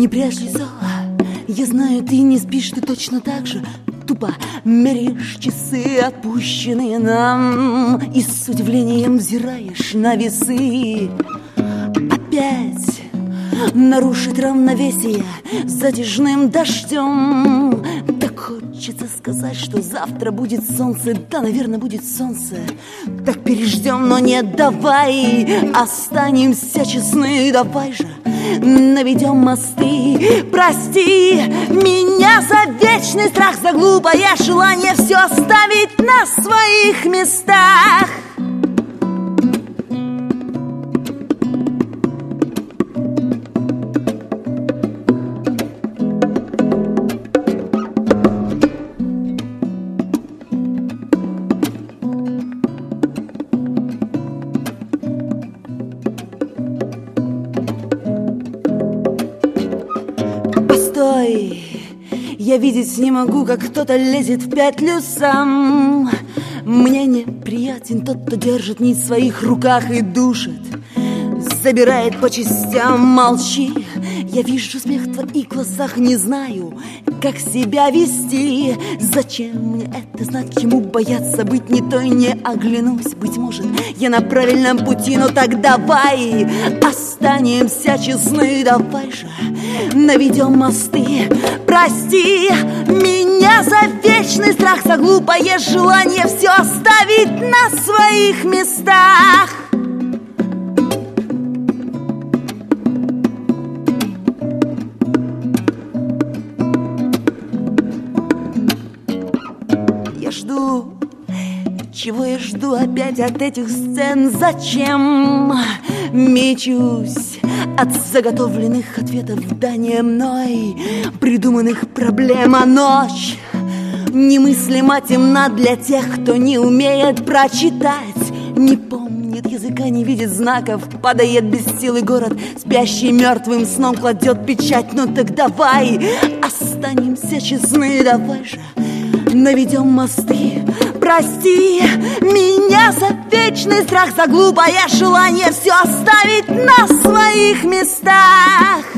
Не прячь лицо, я знаю, ты не спишь, ты точно так же тупо меряешь часы, отпущенные нам, и с удивлением взираешь на весы. Опять нарушить равновесие затяжным дождем. Так хочется сказать, что завтра будет солнце. Да, наверное, будет солнце. Так переждем, но не давай останемся честны. Давай же наведем мосты. Прости меня за вечный страх, за глупое желание все оставить на своих местах. Постой, я видеть не могу, как кто-то лезет в петлю сам. Мне неприятен тот, кто держит нить в своих руках и душит, забирает по частям. Молчи, я вижу смех в твоих глазах, не знаю, как себя вести. Зачем мне это знать, к чему бояться быть не той, не оглянусь. Быть может, я на правильном пути, но так давай останемся честны. Давай же наведем мосты. Прости меня за вечный страх, за глупое желание все оставить на своих местах. Я жду, чего я жду опять от этих сцен? Зачем мечусь от заготовленных ответов, да не мной придуманных проблем? А ночь немыслимо темна для тех, кто не умеет прочитать, не помнит языка, не видит знаков. Падает без силы город, спящий мертвым сном кладет печать. Ну так давай останемся честны. Давай же наведем мосты. Прости меня за вечный страх, за глупое желание все оставить на своих местах.